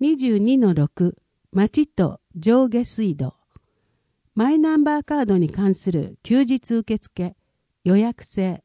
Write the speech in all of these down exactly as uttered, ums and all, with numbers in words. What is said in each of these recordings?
にじゅうにのろく 町と上下水道。マイナンバーカードに関する休日受付予約制。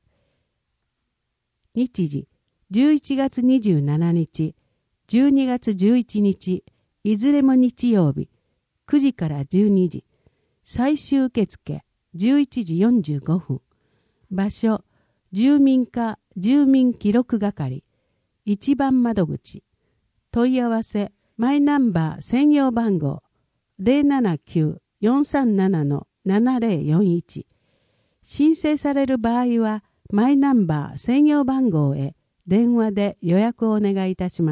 日時じゅういちがつにじゅうしちにち、じゅうにがつじゅういちにち、いずれも日曜日、くじからじゅうにじ。最終受付じゅういちじよんじゅうごふん。場所、住民課住民記録係。一番窓口。問い合わせ、マイナンバー専用番号 ゼロななきゅう よんさんなな ななゼロよんいち。申請される場合は、マイナンバー専用番号へ電話で予約をお願いいたします。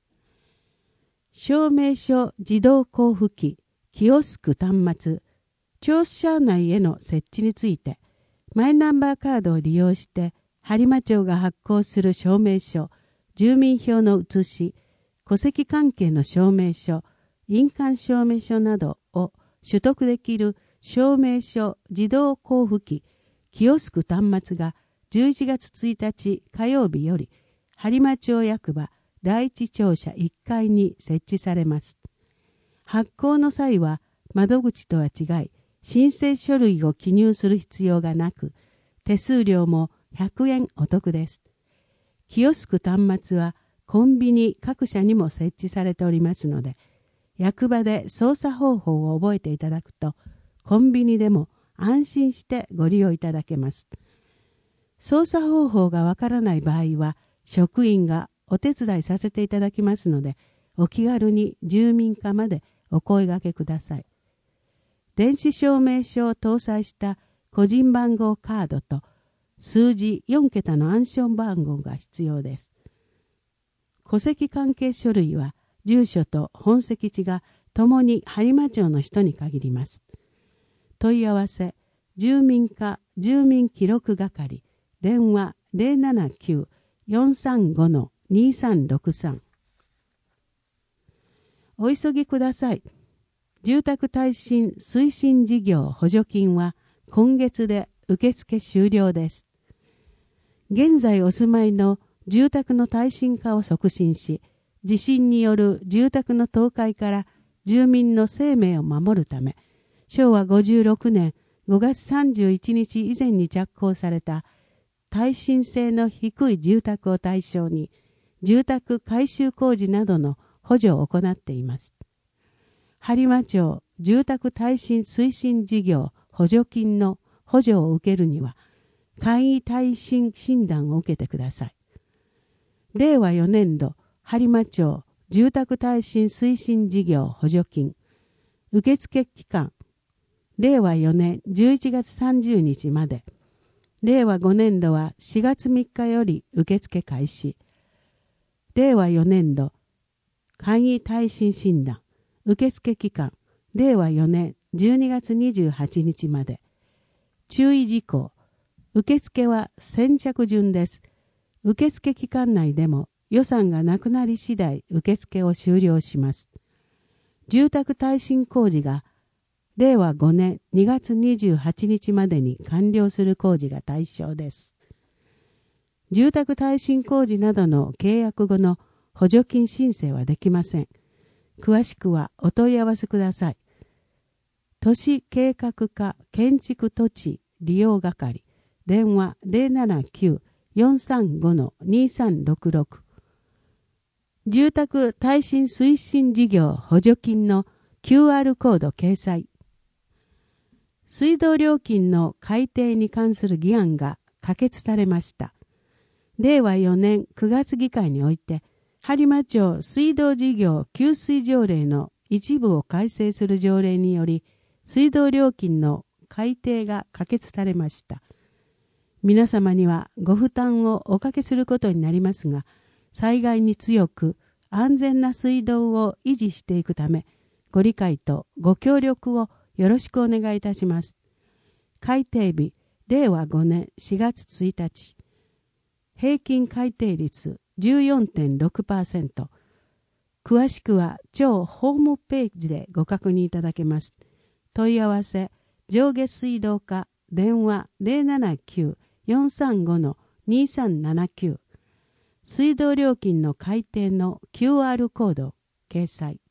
証明書自動交付機、キオスク端末、庁舎内への設置について、マイナンバーカードを利用して、播磨町が発行する証明書、住民票の写し、戸籍関係の証明書、印鑑証明書などを取得できる証明書自動交付機、キオスク端末がじゅういちがつついたち火曜日より、播磨町役場第一庁舎いっかいに設置されます。発行の際は窓口とは違い、申請書類を記入する必要がなく、手数料もひゃくえんお得です。キオスク端末はコンビニ各社にも設置されておりますので、役場で操作方法を覚えていただくと、コンビニでも安心してご利用いただけます。操作方法がわからない場合は、職員がお手伝いさせていただきますので、お気軽に住民課までお声掛けください。電子証明書を搭載した個人番号カードと数字よんけたの暗証番号が必要です。戸籍関係書類は住所と本籍地がともに播磨町の人に限ります。問い合わせ、住民課住民記録係、電話 ゼロななきゅう よんさんご にさんろくさん。お急ぎください。住宅耐震推進事業補助金は今月で受付終了です。現在お住まいの住宅の耐震化を促進し、地震による住宅の倒壊から住民の生命を守るため、しょうわごじゅうろくねんごがつさんじゅういちにち以前に着工された耐震性の低い住宅を対象に、住宅改修工事などの補助を行っています。播磨町住宅耐震推進事業補助金の補助を受けるには、簡易耐震診断を受けてください。れいわよねんど播磨町住宅耐震推進事業補助金受付期間れいわよねんじゅういちがつさんじゅうにちまで、れいわごねんどはしがつみっかより受付開始。れいわよねんど簡易耐震診断受付期間れいわよねんじゅうにがつにじゅうはちにちまで。注意事項、受付は先着順です。受付期間内でも予算がなくなり次第受付を終了します。住宅耐震工事がれいわごねんにがつにじゅうはちにちまでに完了する工事が対象です。住宅耐震工事などの契約後の補助金申請はできません。詳しくはお問い合わせください。都市計画課建築土地利用係、電話 ゼロななきゅう よんさんご にさんろくろく。住宅耐震推進事業補助金の キューアール コード掲載。水道料金の改定に関する議案が可決されました。れいわよねんくがつ議会において、播磨町水道事業給水条例の一部を改正する条例により、水道料金の改定が可決されました。皆様にはご負担をおかけすることになりますが、災害に強く安全な水道を維持していくため、ご理解とご協力をよろしくお願いいたします。改定日、れいわごねんしがつついたち。平均改定率 じゅうよんてんろくパーセント。詳しくは町ホームページでご確認いただけます。問い合わせ、上下水道課、電話 ゼロななきゅう よんさんご にさんななきゅう。水道料金の改定の キューアール コード掲載。